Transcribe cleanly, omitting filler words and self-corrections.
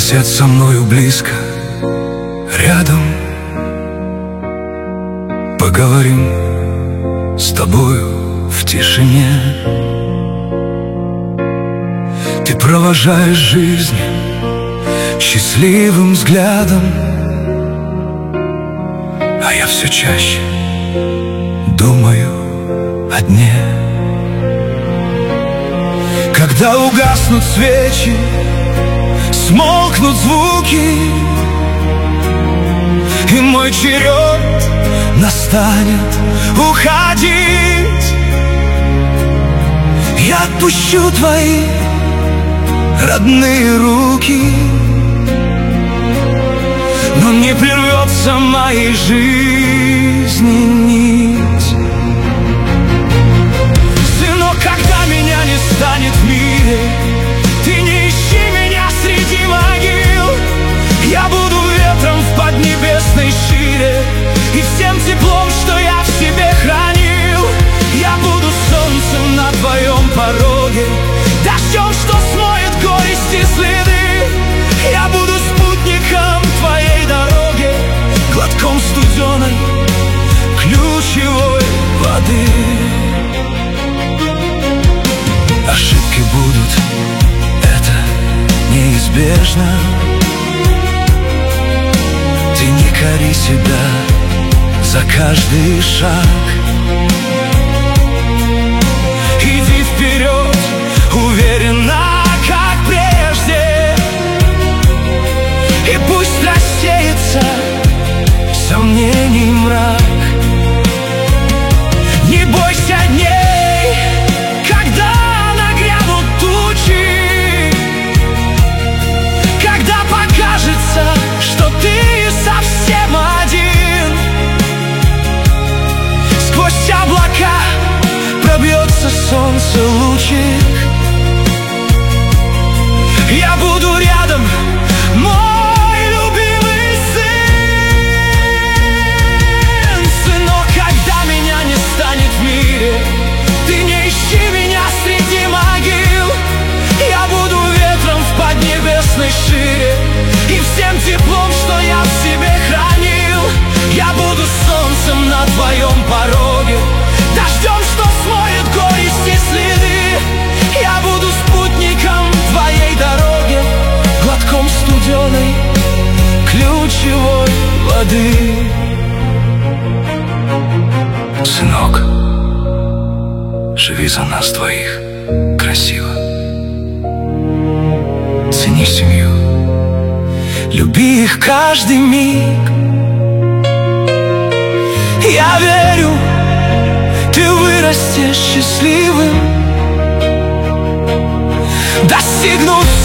Присядь со мною близко, рядом. Поговорим с тобою в тишине. Ты провожаешь жизнь счастливым взглядом, а я все чаще думаю о дне, когда угаснут свечи, смолкнут звуки, и мой черед настанет уходить. Я отпущу твои родные руки, но не прервется моей жизни нить. Сынок, когда меня не станет в мире, ты не ищи меня среди могил. Я буду ветром в поднебесной шире и всем теплом, что я в себе хранил. Я буду солнцем на твоем пороге, дождем, что смоет горести следы. Я буду спутником твоей дороги, глотком студеной ключевой воды. Ошибки будут, это неизбежно. Ты не кори себя за каждый шаг. Иди вперед, уверенно, как прежде, и пусть рассеется сомнений мрак. Не бойся дней, когда нагрянут тучи, когда покажется, что ты совсем один. Сквозь облака пробьется солнце лучик. Я буду рядом, мой любимый сын. Сынок, когда меня не станет в мире, ты не ищи меня среди могил. Я буду ветром в поднебесной шире и всем теплом, что я в себе хранил. Я буду солнцем на твоем пороге, дождем, что смоет горести следы. Я буду спутником твоей дороги, глотком студеной ключевой воды. Сынок, живи за нас двоих красиво. Цени семью, люби их каждый миг. Я верю, ты вырастешь счастливым, достигнув